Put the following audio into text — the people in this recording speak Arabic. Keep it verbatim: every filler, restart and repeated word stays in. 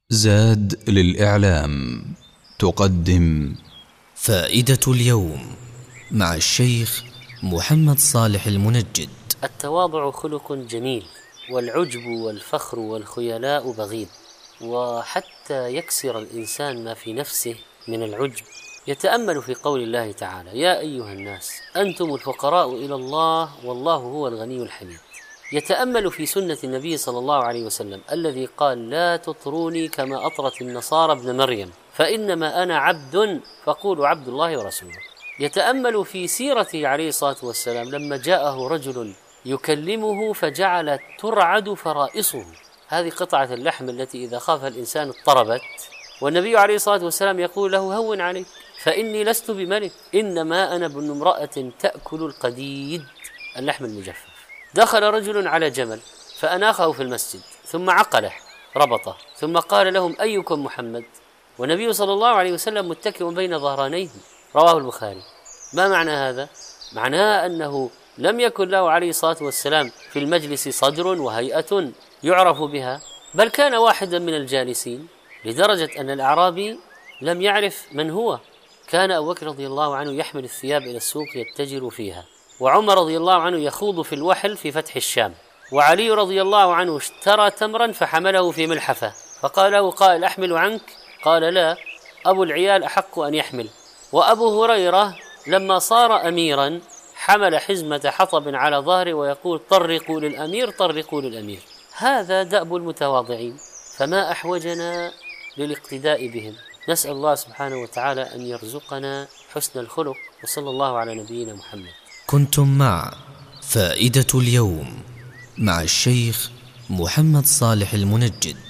زاد للإعلام تقدم فائدة اليوم مع الشيخ محمد صالح المنجد. التواضع خلق جميل، والعجب والفخر والخيلاء بغيض، وحتى يكسر الإنسان ما في نفسه من العجب يتأمل في قول الله تعالى: يا أيها الناس أنتم الفقراء إلى الله والله هو الغني الحميد. يتأمل في سنة النبي صلى الله عليه وسلم الذي قال: لا تطروني كما أطرت النصارى ابن مريم فإنما أنا عبد فقولوا عبد الله ورسوله. يتأمل في سيرته عليه الصلاة والسلام لما جاءه رجل يكلمه فجعل ترعد فرائصه، هذه قطعة اللحم التي إذا خاف الإنسان اضطربت، والنبي عليه الصلاة والسلام يقول له: هون عليك فإني لست بملك، إنما أنا ابن امرأة تأكل القديد، اللحم المجفف. دخل رجل على جمل فأناخه في المسجد ثم عقله ربطه ثم قال لهم: أيكم محمد؟ والنبي صلى الله عليه وسلم متكئ بين ظهرانيه، رواه البخاري. ما معنى هذا؟ معناه أنه لم يكن له عليه الصلاة والسلام في المجلس صدر وهيئة يعرف بها، بل كان واحدا من الجالسين، لدرجة أن الأعرابي لم يعرف من هو. كان أبو بكر رضي الله عنه يحمل الثياب إلى السوق يتجر فيها، وعمر رضي الله عنه يخوض في الوحل في فتح الشام، وعلي رضي الله عنه اشترى تمرا فحمله في ملحفة، فقال له قائل: أحمل عنك؟ قال: لا، أبو العيال أحق أن يحمل. وأبو هريرة لما صار أميرا حمل حزمة حطب على ظهره ويقول: طرقوا للأمير طرقوا للأمير. هذا دأب المتواضعين، فما أحوجنا للاقتداء بهم. نسأل الله سبحانه وتعالى أن يرزقنا حسن الخلق، وصلى الله على نبينا محمد. كنتم مع فائدة اليوم مع الشيخ محمد صالح المنجد.